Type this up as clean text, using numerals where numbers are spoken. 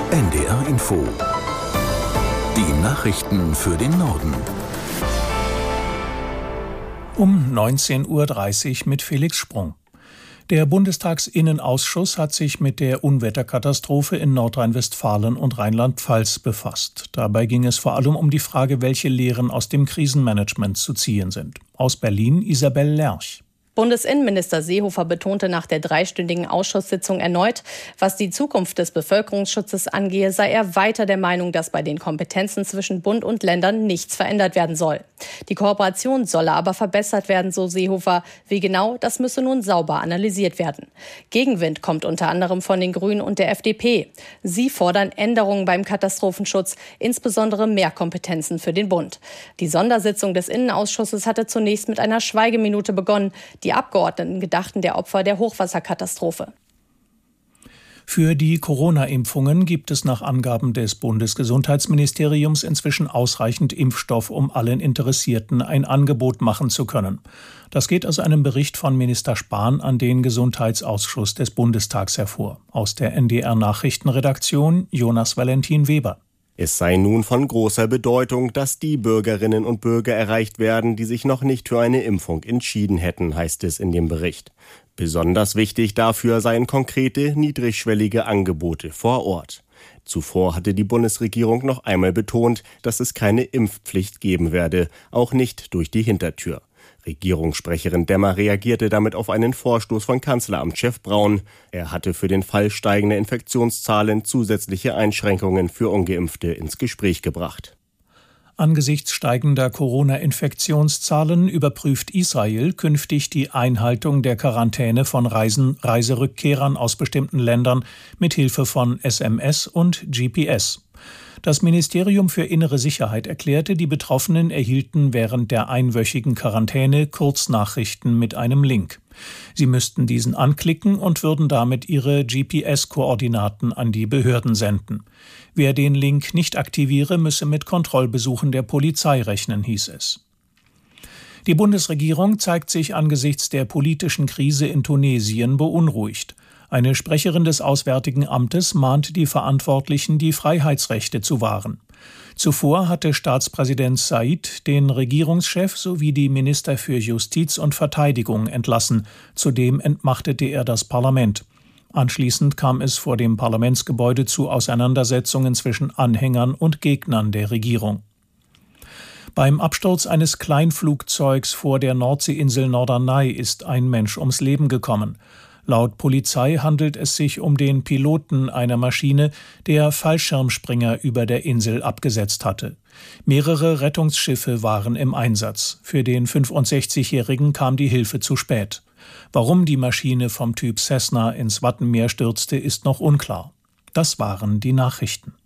NDR Info. Die Nachrichten für den Norden. Um 19:30 Uhr mit Felix Sprung. Der Bundestagsinnenausschuss hat sich mit der Unwetterkatastrophe in Nordrhein-Westfalen und Rheinland-Pfalz befasst. Dabei ging es vor allem um die Frage, welche Lehren aus dem Krisenmanagement zu ziehen sind. Aus Berlin Isabel Lerch. Bundesinnenminister Seehofer betonte nach der 3-stündigen Ausschusssitzung erneut, was die Zukunft des Bevölkerungsschutzes angehe, sei er weiter der Meinung, dass bei den Kompetenzen zwischen Bund und Ländern nichts verändert werden soll. Die Kooperation solle aber verbessert werden, so Seehofer. Wie genau, das müsse nun sauber analysiert werden. Gegenwind kommt unter anderem von den Grünen und der FDP. Sie fordern Änderungen beim Katastrophenschutz, insbesondere mehr Kompetenzen für den Bund. Die Sondersitzung des Innenausschusses hatte zunächst mit einer Schweigeminute begonnen. Die Abgeordneten gedachten der Opfer der Hochwasserkatastrophe. Für die Corona-Impfungen gibt es nach Angaben des Bundesgesundheitsministeriums inzwischen ausreichend Impfstoff, um allen Interessierten ein Angebot machen zu können. Das geht aus einem Bericht von Minister Spahn an den Gesundheitsausschuss des Bundestags hervor. Aus der NDR-Nachrichtenredaktion Jonas Valentin Weber. Es sei nun von großer Bedeutung, dass die Bürgerinnen und Bürger erreicht werden, die sich noch nicht für eine Impfung entschieden hätten, heißt es in dem Bericht. Besonders wichtig dafür seien konkrete, niedrigschwellige Angebote vor Ort. Zuvor hatte die Bundesregierung noch einmal betont, dass es keine Impfpflicht geben werde, auch nicht durch die Hintertür. Regierungssprecherin Demmer reagierte damit auf einen Vorstoß von Kanzleramtschef Braun. Er hatte für den Fall steigender Infektionszahlen zusätzliche Einschränkungen für Ungeimpfte ins Gespräch gebracht. Angesichts steigender Corona-Infektionszahlen überprüft Israel künftig die Einhaltung der Quarantäne von Reiserückkehrern aus bestimmten Ländern mit Hilfe von SMS und GPS. Das Ministerium für Innere Sicherheit erklärte, die Betroffenen erhielten während der einwöchigen Quarantäne Kurznachrichten mit einem Link. Sie müssten diesen anklicken und würden damit ihre GPS-Koordinaten an die Behörden senden. Wer den Link nicht aktiviere, müsse mit Kontrollbesuchen der Polizei rechnen, hieß es. Die Bundesregierung zeigt sich angesichts der politischen Krise in Tunesien beunruhigt. Eine Sprecherin des Auswärtigen Amtes mahnt die Verantwortlichen, die Freiheitsrechte zu wahren. Zuvor hatte Staatspräsident Said den Regierungschef sowie die Minister für Justiz und Verteidigung entlassen. Zudem entmachtete er das Parlament. Anschließend kam es vor dem Parlamentsgebäude zu Auseinandersetzungen zwischen Anhängern und Gegnern der Regierung. Beim Absturz eines Kleinflugzeugs vor der Nordseeinsel Norderney ist ein Mensch ums Leben gekommen. Laut Polizei handelt es sich um den Piloten einer Maschine, der Fallschirmspringer über der Insel abgesetzt hatte. Mehrere Rettungsschiffe waren im Einsatz. Für den 65-Jährigen kam die Hilfe zu spät. Warum die Maschine vom Typ Cessna ins Wattenmeer stürzte, ist noch unklar. Das waren die Nachrichten.